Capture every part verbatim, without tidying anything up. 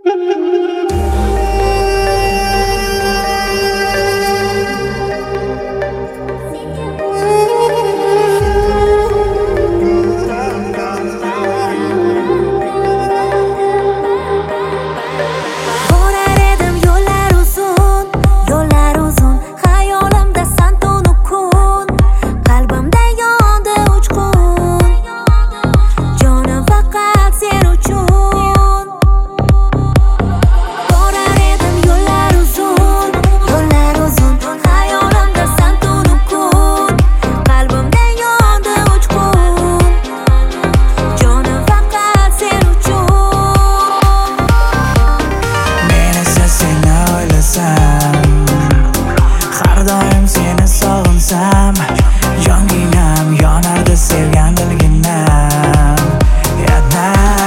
Har doim seni sog'insam, jonginam yonardi sevgan bilginam. Yana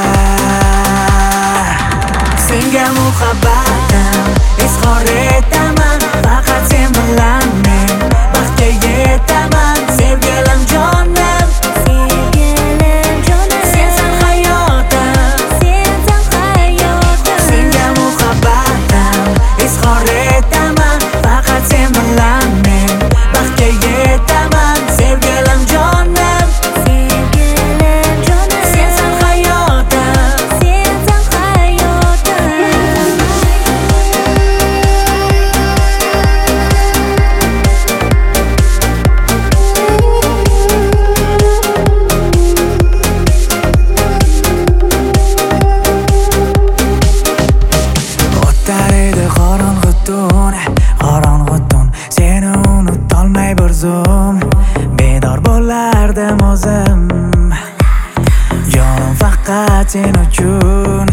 senga muhabbatim izhor etaman, faqat sen bilan men baxtga yetaman. Sevgilim jonim, Sevgilim jonim, sensan hayotim, sensan hayotim. senga muhabbatim izhor etaman, faqat sen bilan men baxtga yetaman. Sevgilim jonim, Sevgilim jonim, sensan hayotim, sensan hayotim. o'tar edi qorong'u tun, qorong'u tun, seni unutolmay bir zum bedor bo'lardim o'zim. Jonim faqat sen uchun.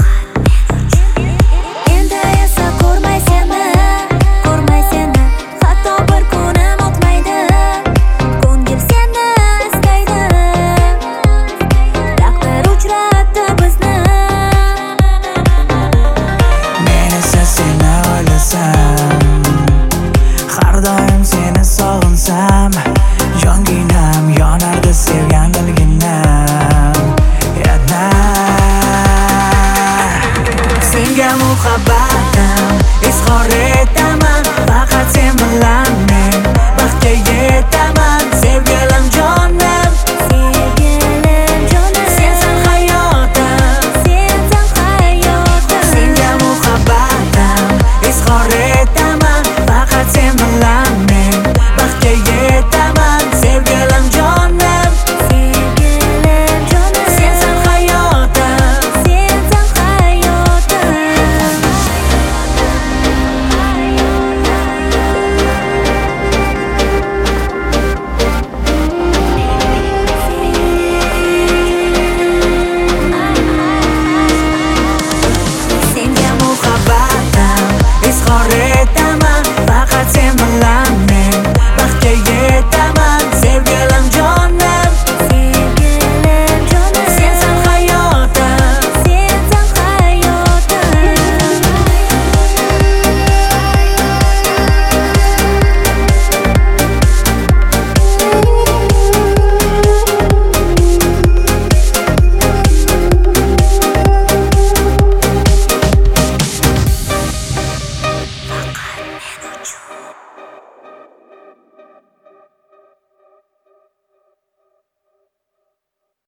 Endi esa ko'rmay seni, ko'rmay seni, hatto bir kunim o'tmaydi. Ko'ngil seni istaydi, taqdir uchratdi bizni. Men esa seni o'ylasam, har doim seni sog'insam, jonginam yonardi sevgan bilginam. Yana senga muhabbatim izhor etaman, faqat sen bilan